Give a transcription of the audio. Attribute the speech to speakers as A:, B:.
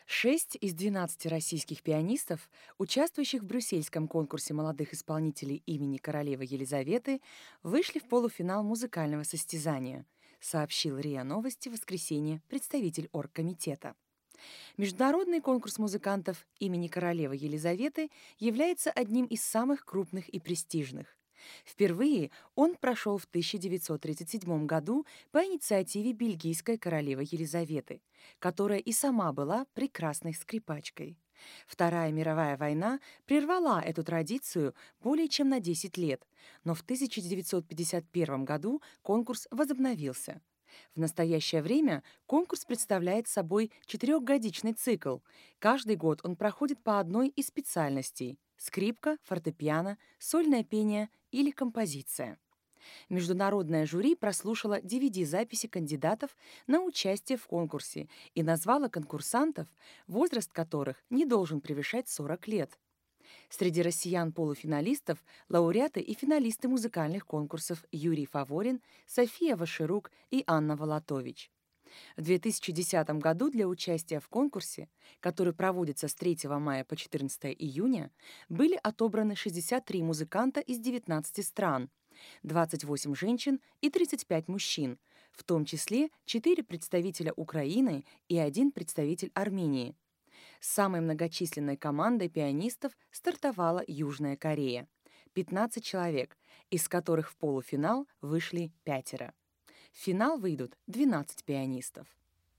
A: 6 из 12 российских пианистов, участвующих в брюссельском конкурсе молодых исполнителей имени королевы Елизаветы, вышли в полуфинал музыкального состязания, сообщил РИА Новости в воскресенье представитель оргкомитета. Международный конкурс музыкантов имени королевы Елизаветы является одним из самых крупных и престижных. Впервые он прошел в 1937 году по инициативе бельгийской королевы Елизаветы, которая и сама была прекрасной скрипачкой. Вторая мировая война прервала эту традицию более чем на 10 лет, но в 1951 году конкурс возобновился. В настоящее время конкурс представляет собой четырехгодичный цикл. Каждый год он проходит по одной из специальностей — скрипка, фортепиано, сольное пение или композиция. Международное жюри прослушало DVD-записи кандидатов на участие в конкурсе и назвало конкурсантов, возраст которых не должен превышать 40 лет. Среди россиян-полуфиналистов — лауреаты и финалисты музыкальных конкурсов Юрий Фаворин, София Ваширук и Анна Волотович. В 2010 году для участия в конкурсе, который проводится с 3 мая по 14 июня, были отобраны 63 музыканта из 19 стран, 28 женщин и 35 мужчин, в том числе 4 представителя Украины и 1 представитель Армении. Самой многочисленной командой пианистов стартовала Южная Корея — 15 человек, из которых в полуфинал вышли 5. В финал выйдут 12 пианистов.